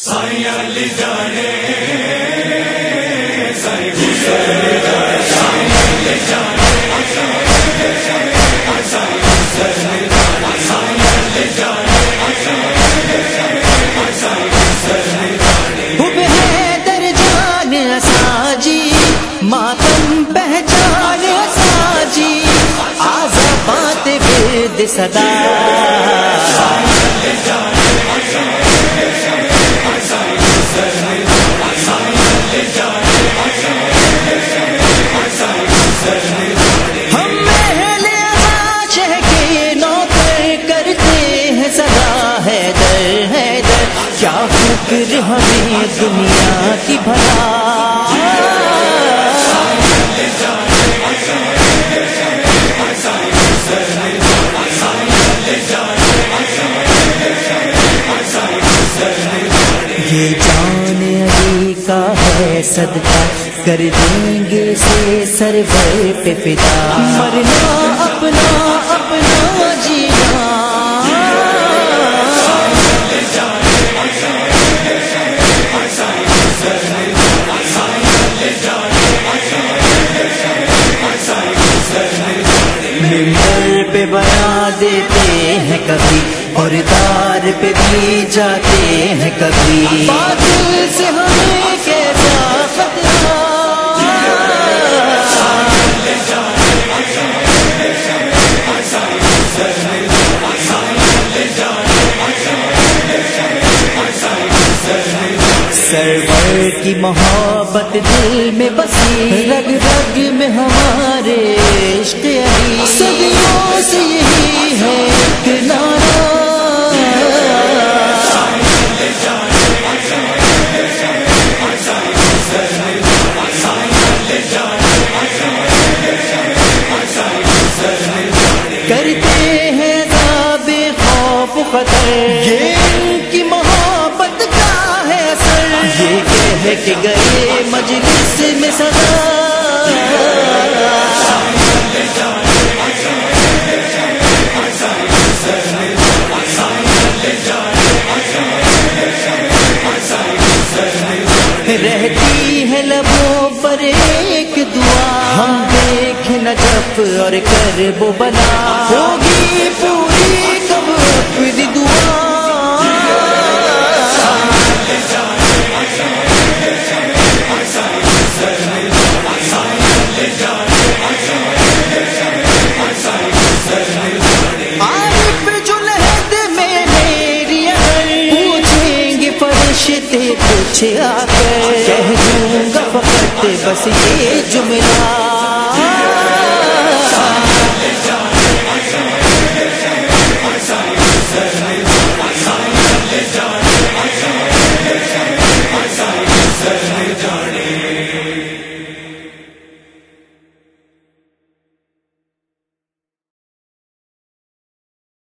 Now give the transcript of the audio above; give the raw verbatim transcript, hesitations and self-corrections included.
سائیاں لے جانے ماتم پہچان ساجی آزاد ورد صدا ہم محل عاشق کے نوکر کرتے ہیں سدا حیدر حیدر کیا فکر ہمیں دنیا کی بھلا یہ جان علی کا ہے صدقہ کر دیں گے سے سرور پہ فدا مرنا اپنا اپنا جینا ممبر پہ بیان دیتے ہیں کبھی اور دار پہ بھی جاتے ہیں کبھی باطل سے ہمیں کیسا خطرہ سرور کی محبت دل میں بسی رگ رگ میں ہمارے عشق علی صدیوں سے یہی ہے ایک نعرہ کرتے ہیں ذاب خوف خطر یہ ان کی محبت کا ہے اثر یہ کہہ کے گئے مجلس میں صدا رہتی ہے لبوں پر ایک دعا ہم دیکھیں نجف اور کرب و بلا ہوگی پوری کب اپنی دعا عارف جو لہد میں میری اگر پوچھیں گے فرشتے کچھ آ کر کہہ دوں گا فقط بس یہ جملہ